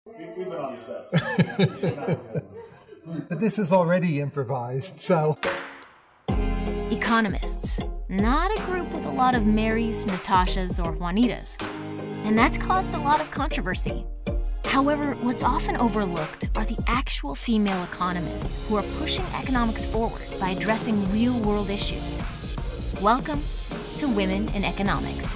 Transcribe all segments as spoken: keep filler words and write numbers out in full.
We've been on set. But this is already improvised, so... Economists, not a group with a lot of Marys, Natashas, or Juanitas. And that's caused a lot of controversy. However, what's often overlooked are the actual female economists who are pushing economics forward by addressing real-world issues. Welcome to Women in Economics.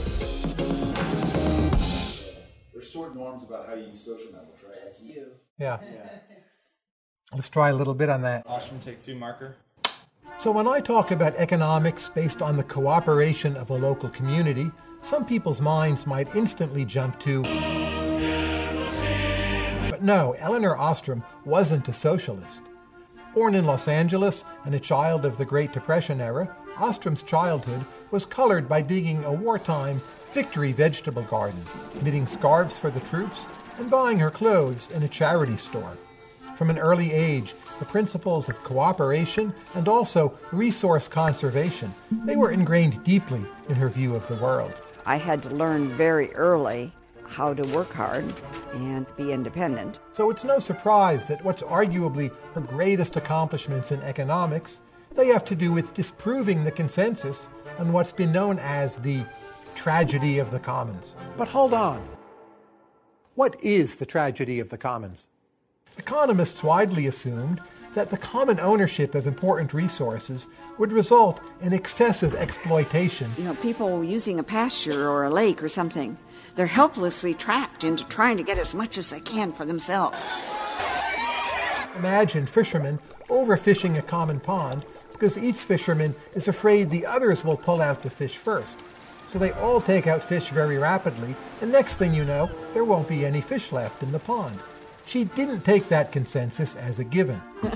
There's short norms about how you use social networks, right? That's you. Yeah. yeah. Let's try a little bit on that. Ostrom, take two marker. So when I talk about economics based on the cooperation of a local community, some people's minds might instantly jump to... But no, Elinor Ostrom wasn't a socialist. Born in Los Angeles and a child of the Great Depression era, Ostrom's childhood was colored by digging a wartime Victory vegetable garden, knitting scarves for the troops, and buying her clothes in a charity store. From an early age, the principles of cooperation and also resource conservation, they were ingrained deeply in her view of the world. I had to learn very early how to work hard and be independent. So it's no surprise that what's arguably her greatest accomplishments in economics, they have to do with disproving the consensus on what's been known as the tragedy of the commons. But hold on. What is the tragedy of the commons? Economists widely assumed that the common ownership of important resources would result in excessive exploitation. You know, people using a pasture or a lake or something, they're helplessly trapped into trying to get as much as they can for themselves. Imagine fishermen overfishing a common pond because each fisherman is afraid the others will pull out the fish first. So they all take out fish very rapidly, and next thing you know, there won't be any fish left in the pond. She didn't take that consensus as a given.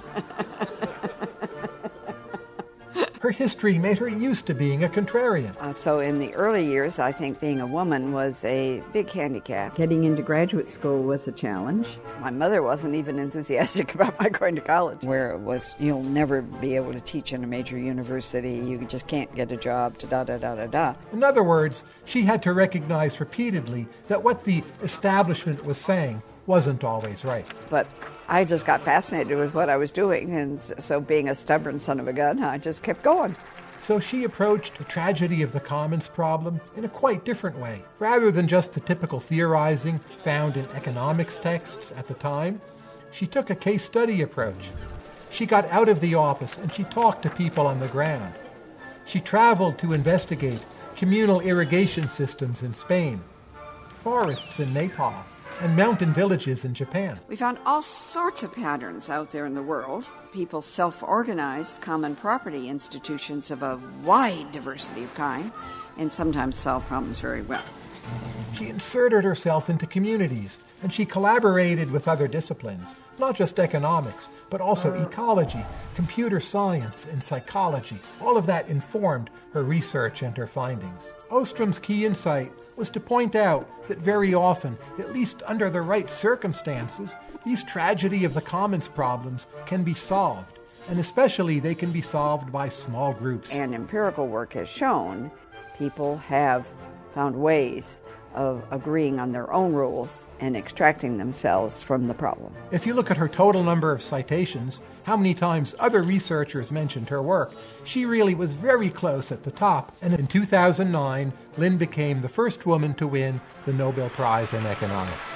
Her history made her used to being a contrarian. Uh, so in the early years, I think being a woman was a big handicap. Getting into graduate school was a challenge. My mother wasn't even enthusiastic about my going to college. Where it was, you'll never be able to teach in a major university, you just can't get a job, da-da-da-da-da. In other words, she had to recognize repeatedly that what the establishment was saying wasn't always right. But I just got fascinated with what I was doing, and so being a stubborn son of a gun, I just kept going. So she approached the tragedy of the commons problem in a quite different way. Rather than just the typical theorizing found in economics texts at the time, she took a case study approach. She got out of the office and she talked to people on the ground. She traveled to investigate communal irrigation systems in Spain, forests in Nepal, and mountain villages in Japan. We found all sorts of patterns out there in the world. People self-organize common property institutions of a wide diversity of kind, and sometimes solve problems very well. She inserted herself into communities, and she collaborated with other disciplines, not just economics, but also ecology, computer science, and psychology. All of that informed her research and her findings. Ostrom's key insight was to point out that very often, at least under the right circumstances, these tragedy of the commons problems can be solved, and especially they can be solved by small groups. And empirical work has shown people have found ways of agreeing on their own rules and extracting themselves from the problem. If you look at her total number of citations, how many times other researchers mentioned her work, she really was very close at the top. And in two thousand nine, Lynn became the first woman to win the Nobel Prize in Economics.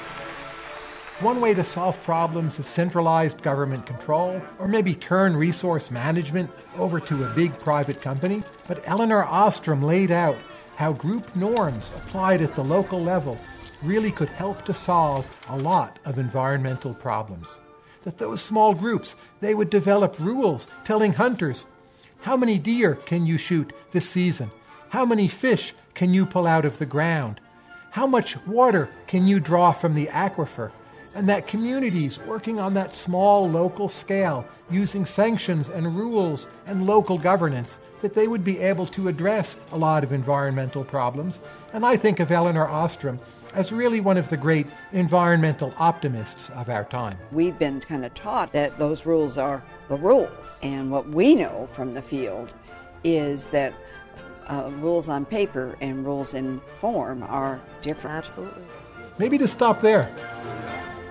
One way to solve problems is centralized government control, or maybe turn resource management over to a big private company. But Elinor Ostrom laid out how group norms applied at the local level really could help to solve a lot of environmental problems. That those small groups, they would develop rules telling hunters, how many deer can you shoot this season? How many fish can you pull out of the ground? How much water can you draw from the aquifer? And that communities working on that small local scale, using sanctions and rules and local governance, that they would be able to address a lot of environmental problems. And I think of Elinor Ostrom as really one of the great environmental optimists of our time. We've been kind of taught that those rules are the rules. And what we know from the field is that uh, rules on paper and rules in form are different. Absolutely. Maybe to stop there.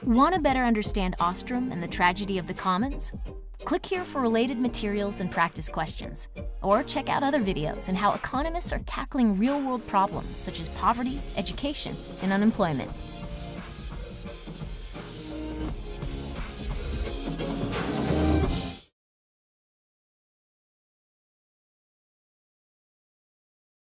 Want to better understand Ostrom and the tragedy of the commons? Click here for related materials and practice questions. Or check out other videos on how economists are tackling real-world problems such as poverty, education, and unemployment.